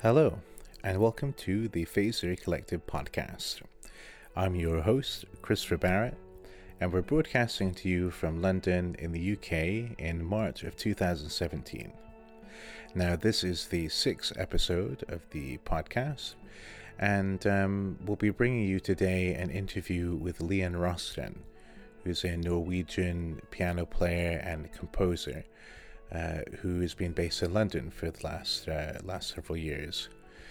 Hello, and welcome to the Phase 3 Collective podcast. I'm your host, Christopher Barrett, and we're broadcasting to you from London in the UK in March of 2017. Now, this is the 6th episode of the podcast, and we'll be bringing you today an interview with Leon Rosten, who's a Norwegian piano player and composer who has been based in London for the last several years.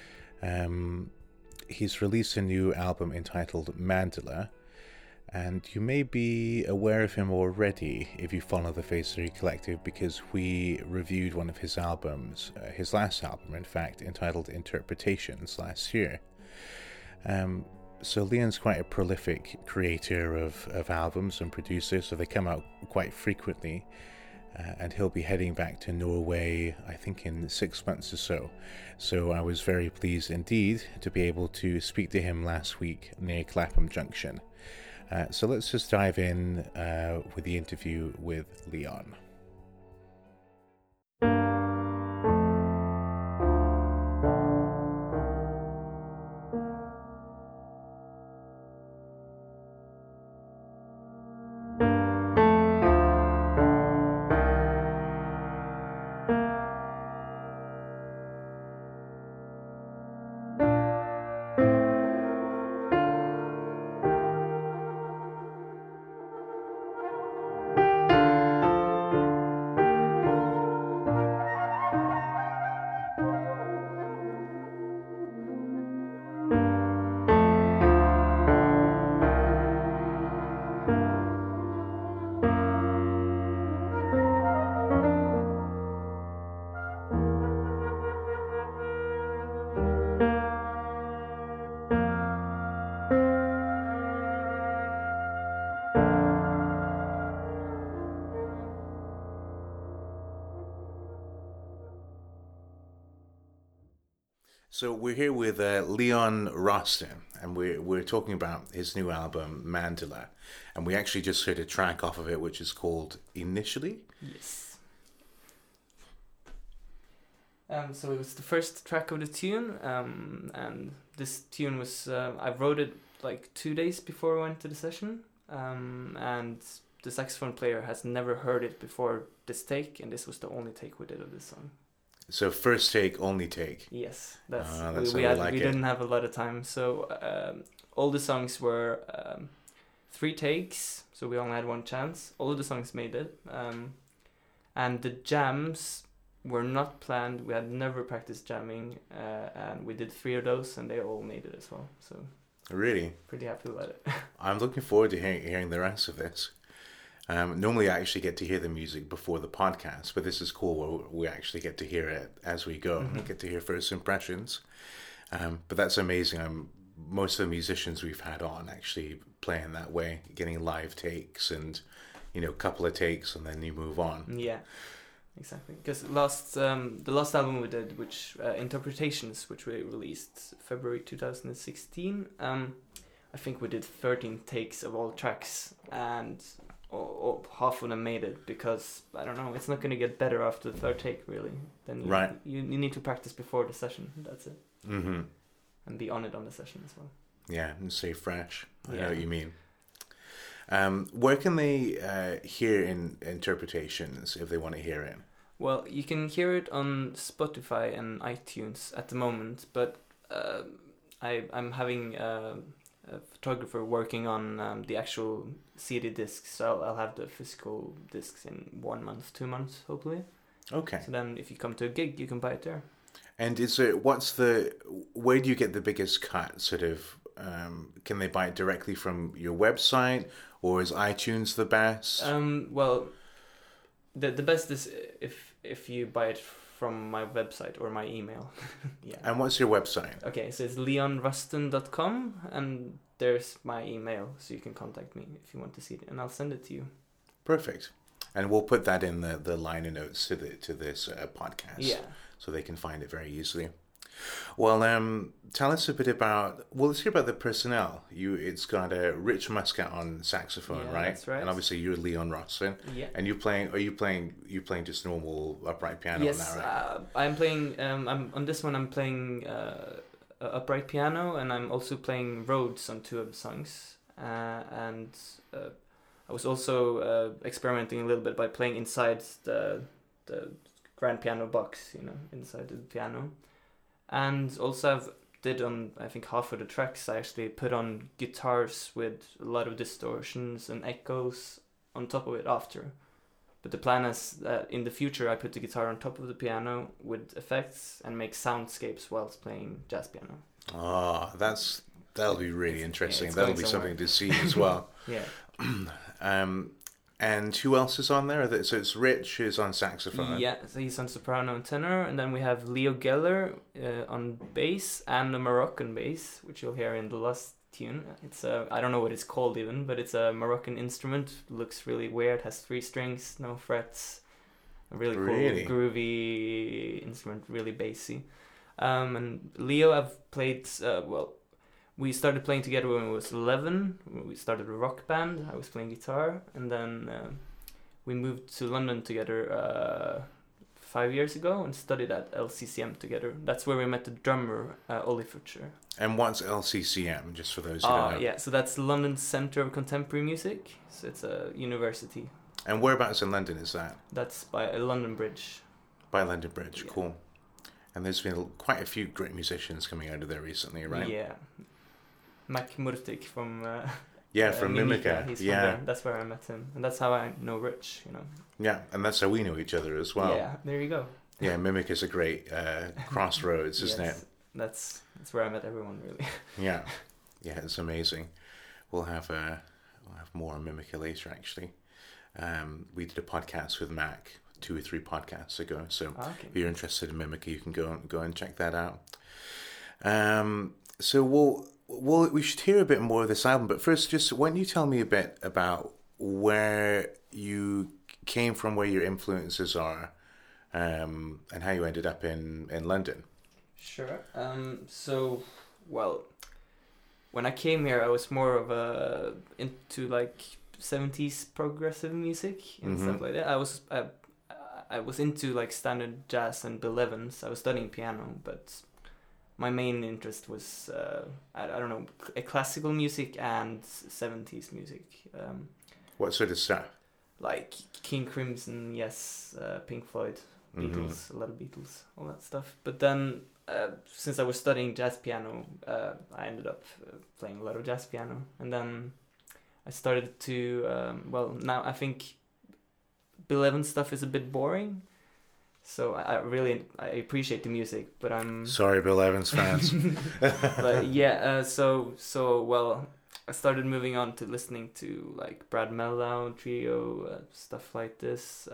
He's released a new album entitled Mandala, and you may be aware of him already if you follow the Phase 3 Collective, because we reviewed one of his albums, his last album in fact, entitled Interpretations last year. So Leon's quite a prolific creator of albums and producer, so they come out quite frequently. And he'll be heading back to Norway, I think, in 6 months or so. So I was very pleased indeed to be able to speak to him last week near Clapham Junction. So let's just dive in with the interview with Leon. So we're here with Leon Rosten, and we're talking about his new album Mandala, and we actually just heard a track off of it, which is called Initially. Yes. So it was the first track of the tune, and this tune was I wrote it like 2 days before I went to the session, and the saxophone player has never heard it before this take, and this was the only take we did of this song. So first take, only take. Yes, we didn't have a lot of time, so all the songs were 3 takes, so we only had one chance. All of the songs made it, and the jams were not planned. We had never practiced jamming, and we did 3 of those, and they all made it as well. So really, pretty happy about it. I'm looking forward to hearing the rest of this. Normally I actually get to hear the music before the podcast, but this is cool where we actually get to hear it as we go. Mm-hmm. We get to hear first impressions. But that's amazing. Most of the musicians we've had on actually playing that way, getting live takes and, a couple of takes and then you move on. Yeah, exactly. Because the last album we did, which Interpretations, which we released February 2016, I think we did 13 takes of all tracks, and half of them made it, because I don't know, it's not going to get better after the third take really. Then you need to practice before the session. That's it. Mm-hmm. And be on it on the session as well. Yeah, and stay fresh. I know what you mean. Where can they hear Interpretations if they want to hear it? Well, you can hear it on Spotify and iTunes at the moment, but I'm having a photographer working on the actual CD discs, so I'll have the physical discs in 1 month, 2 months, hopefully. Okay. So then if you come to a gig, you can buy it there. And where do you get the biggest cut? Sort of, can they buy it directly from your website, or is iTunes the best? Well, the best is if you buy it from my website or my email. Yeah. And what's your website? Okay, so it's leonrosten.com, and there's my email, so you can contact me if you want to see it, and I'll send it to you. Perfect. And we'll put that in the liner notes to this podcast. Yeah. So they can find it very easily. Well, tell us a bit about. Well, let's hear about the personnel. It's got Rich Muscat on saxophone, Yeah, right? that's right. And obviously you're Leon Rossin. Yeah. And you playing? Are you playing? You playing just normal upright piano Yes, on that, right? I'm playing. I'm on this one. I'm playing a upright piano, and I'm also playing Rhodes on two of the songs. And I was also experimenting a little bit by playing inside the grand piano box, inside the piano. And also I've did on, I think, half of the tracks I actually put on guitars with a lot of distortions and echoes on top of it after. But the plan is that in the future I put the guitar on top of the piano with effects and make soundscapes whilst playing jazz piano. That'll be really interesting. it's That'll going be somewhere. something to see as well. Yeah. And who else is on there? So it's Rich is on saxophone. Yeah, so he's on soprano and tenor, and then we have Leo Geller on bass and a Moroccan bass, which you'll hear in the last tune. It's I don't know what it's called even, but it's a Moroccan instrument. Looks really weird. Has 3 strings, no frets. A really cool, groovy instrument, really bassy. And Leo, I've played. We started playing together when I was 11. We started a rock band. I was playing guitar, and then we moved to London together 5 years ago and studied at LCCM together. That's where we met the drummer, Ollie Futcher. And what's LCCM, just for those who don't know? Yeah, so that's London Centre of Contemporary Music. So it's a university. And whereabouts in London is that? That's by London Bridge. By London Bridge, Yeah. Cool. And there's been quite a few great musicians coming out of there recently, right? Yeah. Mac Murtik from from Mimica. He's from there. That's where I met him, and that's how I know Rich. Yeah, and that's how we know each other as well. Yeah, there you go. Yeah, Mimic is a great crossroads, isn't it? That's where I met everyone, really. Yeah, it's amazing. We'll have more on Mimica later. Actually, we did a podcast with Mac 2 or 3 podcasts ago. So if you're interested in Mimica, you can go and check that out. So we should hear a bit more of this album, but first, just why don't you tell me a bit about where you came from, where your influences are, and how you ended up in London. Sure. When I came here, I was more of into like 70s progressive music and stuff like that. I was into like standard jazz and Bill Evans. I was studying piano, but my main interest was I don't know, classical music and 70s music. What sort of stuff? Like King Crimson, yes, Pink Floyd, Beatles, a lot of Beatles, all that stuff. But then, since I was studying jazz piano, I ended up playing a lot of jazz piano, and then I started to now I think Bill Evans stuff is a bit boring. So I appreciate the music, but I'm sorry, Bill Evans fans. But yeah, I started moving on to listening to like Brad Mehldau Trio, stuff like this,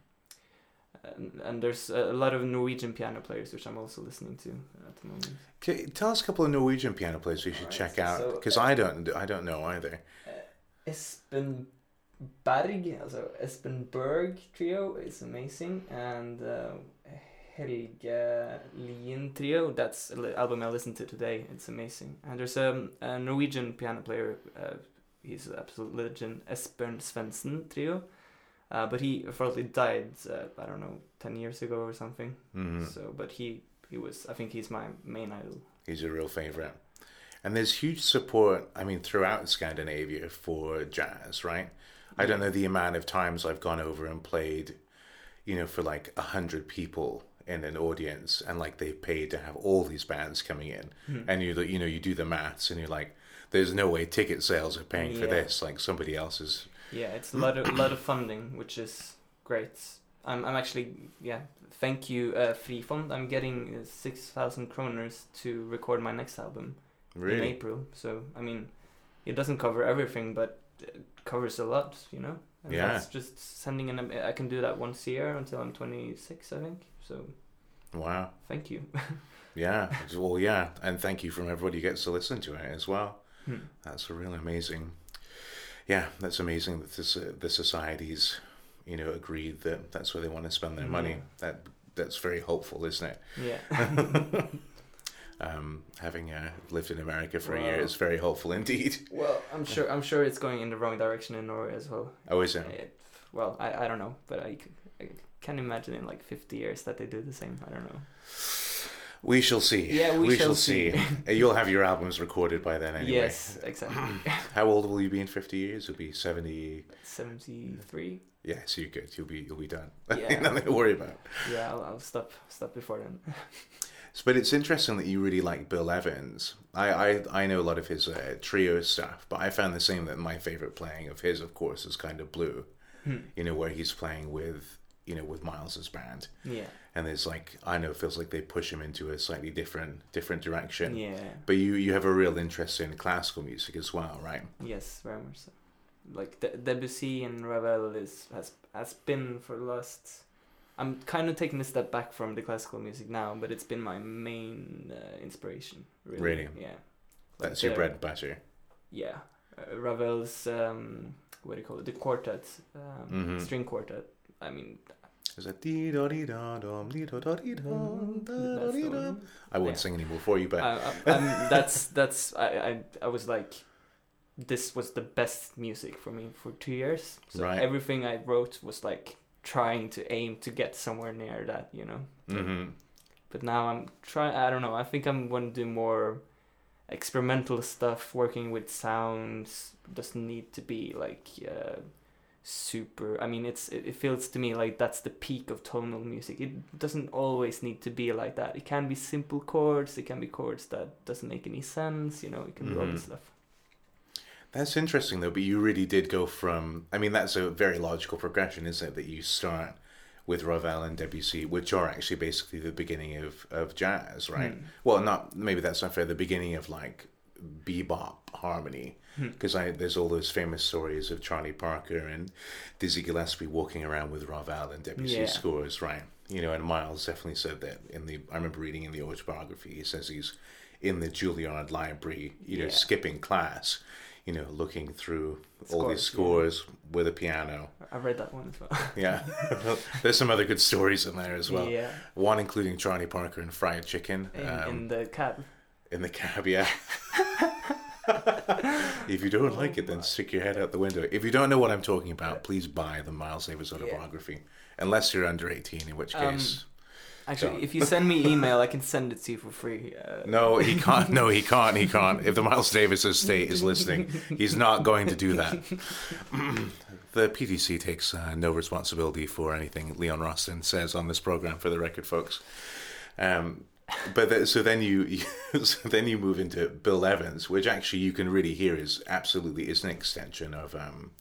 and there's a lot of Norwegian piano players which I'm also listening to at the moment. Okay, tell us a couple of Norwegian piano players we should check out, because I don't know either. Espen Berg, also Espen Berg Trio is amazing, and Helge Lien Trio, that's an album I listened to today. It's amazing. And there's a Norwegian piano player, he's an absolute legend, Esbjørn Svendsen Trio, but he unfortunately died, 10 years ago or something. So, but he was, I think he's my main idol. He's a real favourite. And there's huge support, throughout Scandinavia for jazz, right? I don't know the amount of times I've gone over and played, for like 100 people in an audience, and like they've paid to have all these bands coming in, and you do the maths, and you're like, there's no way ticket sales are paying for this. Like somebody else is. Yeah, it's a lot of funding, which is great. I'm actually Thank you, Frifond. I'm getting 6,000 kroners to record my next album in April. So it doesn't cover everything, but covers a lot, And that's just sending in I can do that once a year until I'm 26, I think. So wow, thank you. And thank you from everybody who gets to listen to it as well. That's really amazing. That's amazing that the societies agreed that that's where they want to spend their money. That's very hopeful, isn't it? Having lived in America for a year is very helpful indeed. Well, I'm sure it's going in the wrong direction in Norway as well. Oh, is it? Well, I don't know, but I can imagine in like 50 years that they do the same. I don't know. We shall see. Yeah, we shall see. You'll have your albums recorded by then anyway. Yes, exactly. How old will you be in 50 years? You'll be 70... 73. Yeah, so you're good. You'll be done. Yeah. Nothing to worry about. Yeah, I'll stop before then. But it's interesting that you really like Bill Evans. I know a lot of his trio stuff, but I found the same, that my favorite playing of his, of course, is Kind of Blue. You know, where he's playing with Miles's band. Yeah. And there's like, I know it feels like they push him into a slightly different direction. Yeah. But you have a real interest in classical music as well, right? Yes, very much so. Like Debussy and Ravel has been for the last. I'm kind of taking a step back from the classical music now, but it's been my main inspiration. Really? Yeah. That's your bread and butter. Yeah, Ravel's what do you call it? The quartet, string quartet. I mean. Is that I won't sing anymore for you, but I was like, this was the best music for me for 2 years. So right. Everything I wrote was like trying to aim to get somewhere near that, you know. Mm-hmm. But now I'm trying. I don't know. I think I'm going to do more experimental stuff. Working with sounds doesn't need to be like. Super. I mean, it feels to me like that's the peak of tonal music. It doesn't always need to be like that. It can be simple chords. It can be chords that doesn't make any sense. You know, it can be all this stuff. That's interesting though. But you really did go from. I mean, that's a very logical progression, isn't it? That you start with Ravel and Debussy, which are actually basically the beginning of jazz, right? Well, maybe that's not fair. The beginning of like bebop harmony. Because there's all those famous stories of Charlie Parker and Dizzy Gillespie walking around with Ravel and Debussy scores, right? You know, and Miles definitely said that I remember reading in the autobiography, he says he's in the Juilliard library, skipping class, looking through all these scores with a piano. I read that one as well. Yeah. There's some other good stories in there as well. Yeah. One including Charlie Parker and fried chicken. In the cab. In the cab, yeah. If you don't like it, then stick your head out the window. If you don't know what I'm talking about, please buy the Miles Davis autobiography. Unless you're under 18, in which case... Actually, if you send me email, I can send it to you for free. No, he can't. No, he can't. He can't. If the Miles Davis estate is listening, he's not going to do that. The PTC takes no responsibility for anything Leon Roston says on this program, for the record, folks. So then you move into Bill Evans, which actually you can really hear is an extension of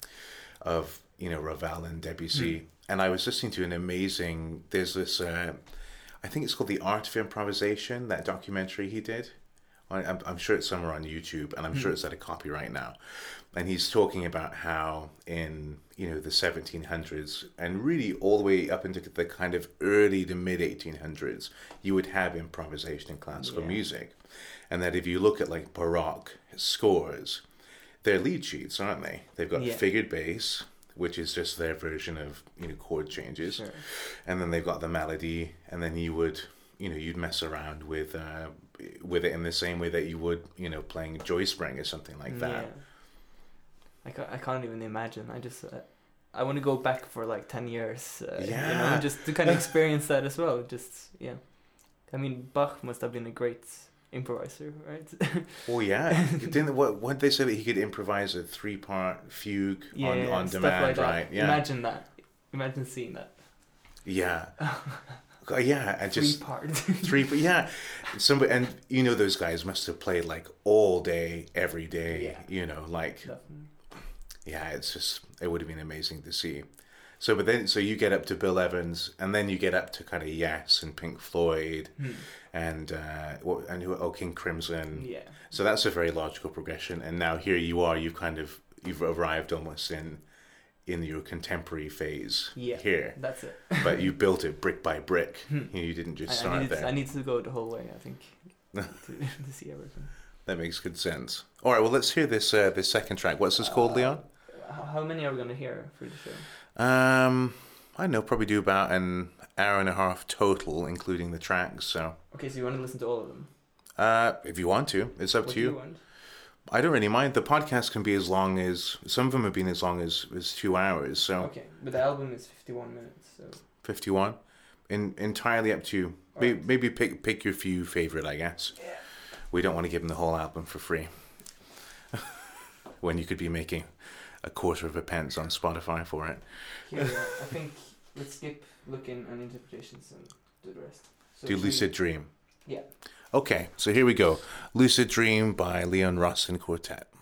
Ravel and Debussy. And I was listening to there's this I think it's called The Art of Improvisation, that documentary he did. I'm sure it's somewhere on YouTube, and I'm sure it's at a copyright now. And he's talking about how in the 1700s and really all the way up into the kind of early to mid 1800s, you would have improvisation in classical music, and that if you look at like Baroque scores, they're lead sheets, aren't they? They've got figured bass, which is just their version of chord changes, and then they've got the melody, and then you would you'd mess around with it in the same way that you would playing Joy Spring or something like that. I can't even imagine. I want to go back for like 10 years, just to kind of experience that as well. I mean, Bach must have been a great improviser, right? Oh yeah, what they say that he could improvise a 3-part fugue on demand, like right? Yeah, imagine seeing that. Yeah. Yeah, and just 3 parts. 3, but yeah, somebody, and those guys must have played like all day, every day. Definitely. Yeah, it would have been amazing to see. So you get up to Bill Evans, and then you get up to kind of Yes and Pink Floyd, and King Crimson. Yeah. So that's a very logical progression, and now here you are. You've arrived almost in your contemporary phase. Yeah. Here. That's it. But you built it brick by brick. You didn't just start there. I need to go the whole way, I think, to see everything. That makes good sense. All right, well, let's hear this second track. What's this called, Leon? How many are we going to hear for the show? I don't know, probably do about an hour and a half total, including the tracks. So. Okay, so you want to listen to all of them? If you want to, it's up What to do you. you want? I don't really mind. The podcast can be as long as, some of them have been as long as 2 hours. So Okay, but the album is 51 minutes. So 51, entirely up to you. Alright. Maybe pick your few favorite, I guess. yeah. We don't want to give them the whole album for free. When you could be making a quarter of a pence on Spotify for it. Here, I think let's skip looking and interpretations and do the rest. So Do should we- Lucid Dream. Yeah. Okay, so here we go. Lucid Dream by Leon Russ and Quartet.